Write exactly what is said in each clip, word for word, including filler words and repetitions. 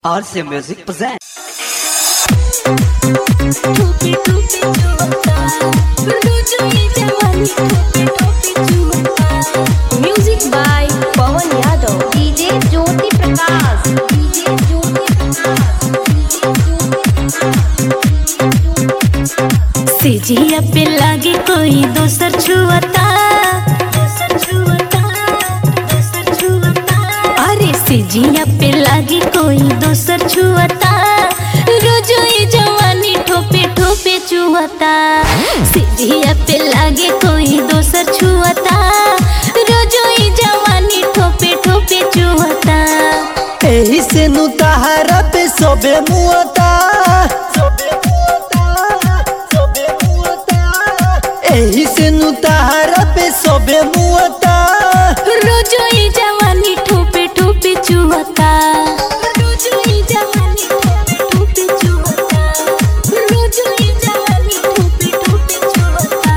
R C Music present. टोपी टोपी चुवता रुजु ये जवानी टोपी टोपी चुवता। Music by Pawan Yadav, DJ Jyoti Prakash, DJ Jyoti Prakash, सीजिया पे लागे कोई दोसर छुवता, दोसर छुवता, दोसर छुवता। अरे सीजिया पे लागे कोई दोसर छुवता, रोजो ये जवानी ठोपे ठोपे चुवता। सीजिया पे लागे कोई दोसर छुवता, रोजो ये जवानी ठोपे ठोपे चुवता। एही से नु तहारा पे सोबे मुअता, एही से नु तहारा पे सोबे मुअता। रोजो ये जवानी ठोपे ठोपे चुवता, रोजो ये जवानी ठोपे ठोपे चुवता, रोजो ये जवानी ठोपे ठोपे चुवता।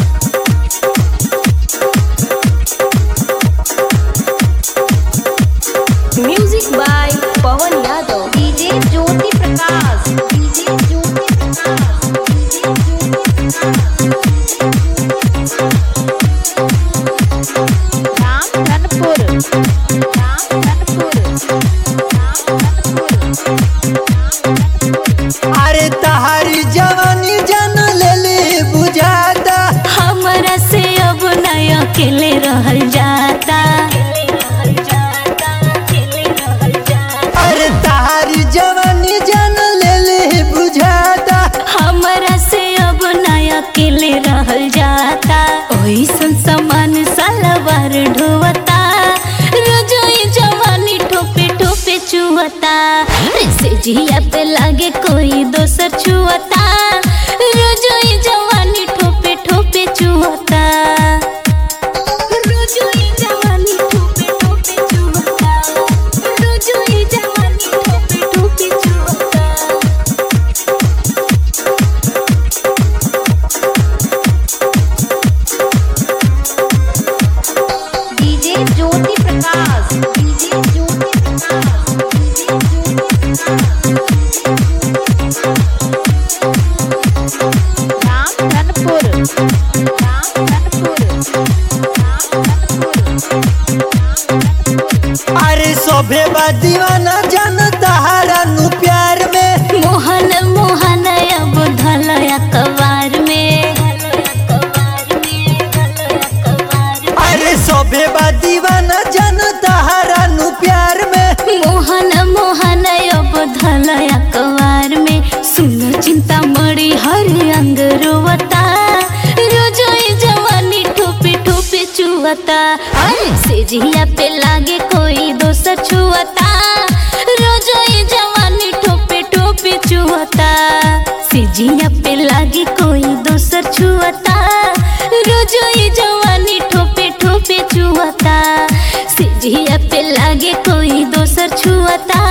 Music by Pawan Yadav, DJ Jyoti Prakash, DJ Jyoti Prakash, DJ Jyoti Prakash. Ramdhanpur, Ramdhanpur, Ramdhanpur. अरे तहारी जवानी जान लेली बुझाता, हमरा से अब नय अकेले रहल जाता। अरे तहारी जवानी जान लेली बुझाता। हमरा से अब नय अकेले रहल जाता। ओइसन समान सलवार ढोवता, रोजो ये जवानी ठोपे ठोपे चुवता। ऐसे जिया पे लागे कोई दोसर छुवता, रोजो ये जवानी ठोपे ठोपे चुवता। रोजो ये जवानी ठोपे ठोपे चुवता, रोजो ये जवानी ठोपे ठोपे चुवता। DJ Jyoti Prakash, DJ Jyoti Prakash, DJ Jyoti Prakash. Ramdhanpur, Ramdhanpur, Ramdhanpur. अरे सोबे बा दीवाना जान तहारा नु प्यार में। मोहन मोहन अब धल अखबार में, अरे सोबे बा दीवाना जान तहारा नु प्यार में। मोहन मोहन अब धल अखबार में। सुनो चिंता मड़ी हर अंग रोवता, रोजो ये जवानी ठोपे ठोपे चुवता। अरे से जिया पे लागे कोई दोसर छुवता, रोजो ये जवानी ठोपे ठोपे चुवता। सिजिया पे लागे कोई दोसर छुवता, रोजो ये जवानी ठोपे ठोपे चुवता। सिजिया पे लागे कोई दोसर छुवता,